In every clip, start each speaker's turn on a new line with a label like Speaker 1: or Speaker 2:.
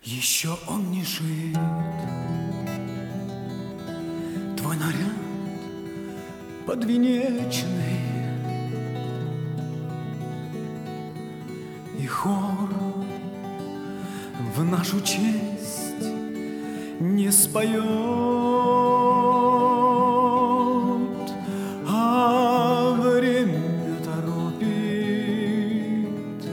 Speaker 1: Еще он не шит, твой наряд подвенечный, и хор в нашу честь не споет, а время торопит.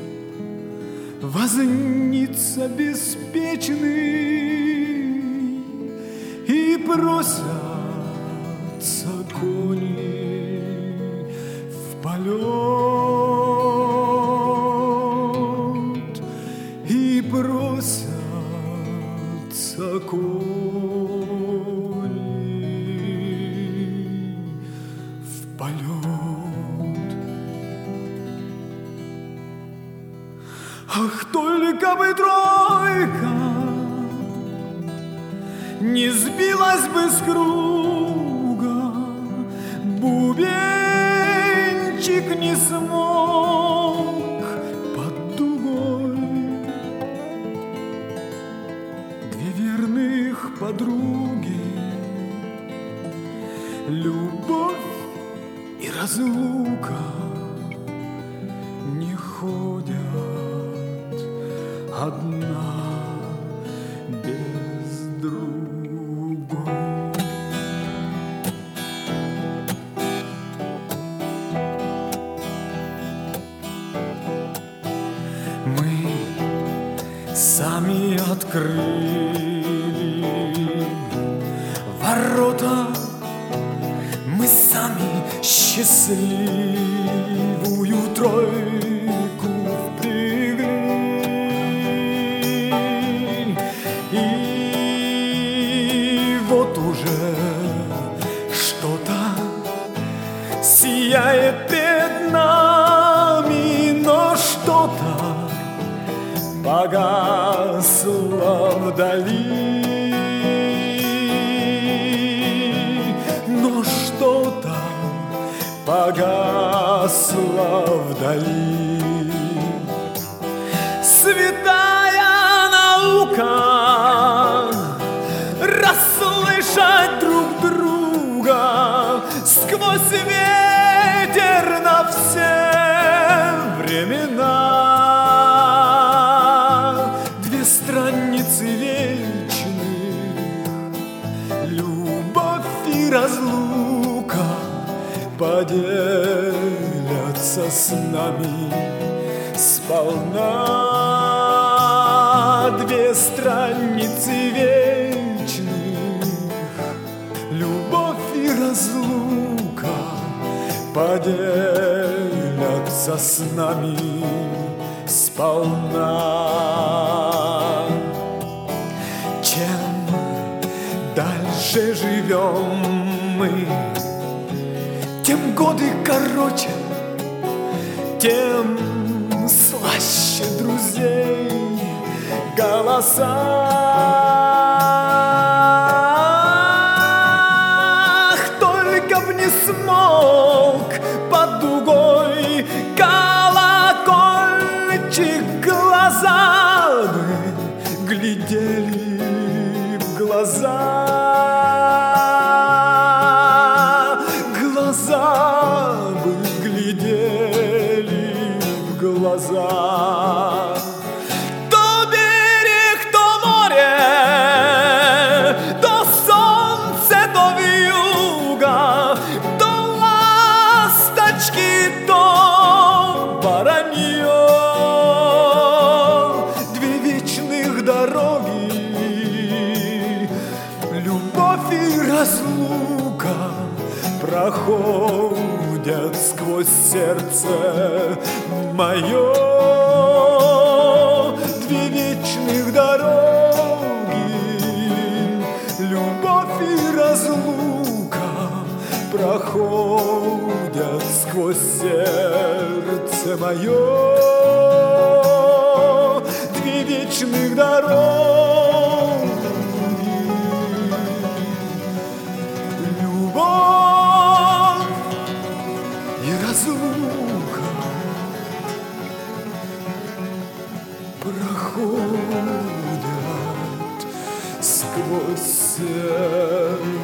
Speaker 1: Возница беспечный, и просятся кони в полет, и просятся кони в полет. Ах, только бы тройка не сбилась бы с круга, бубенчик не смог под дугой. Две верных подруги, любовь и разлука, не ходят одна без другой. Мы сами открыли ворота, мы сами счастливую тройку впрягли. И вот уже что-то сияет перед нами, но что-то погасло вдали, но что-то погасло вдали. Святая наука расслышать друг друга сквозь ветер на все времена. Две страницы вечных, любовь и разлука поделятся с нами сполна. Две страницы вечных, любовь и разлука поделятся с нами сполна. Чем дальше живем мы, тем годы короче, тем слаще друзей голоса. Ах, только б не смолк под дугой колокольчик, глаза бы глядели в глаза, глаза бы глядели в глаза. То берег, то море, то солнце, то вьюга, то ласточки, то воронье. Две вечных дороги, любовь и разлука проходят сквозь сердце мое. Две вечных дороги, любовь и разлука проходят сквозь сердце мое. Две вечных дороги, любовь и разлука проходят сквозь сердце